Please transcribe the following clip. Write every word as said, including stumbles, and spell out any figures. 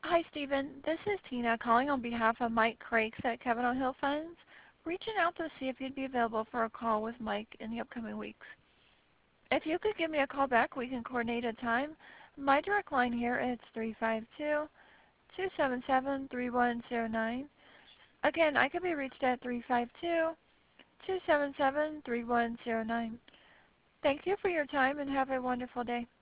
Hi, Stephen. This is Tina calling on behalf of Mike Crakes at Kavanaugh Hill Funds, reaching out to see if you'd be available for a call with Mike in the upcoming weeks. If you could give me a call back, we can coordinate a time. My direct line here is three five two, two seven seven, three one zero nine. Again, I can be reached at three five two, two seven seven, three one zero nine. Thank you for your time and have a wonderful day.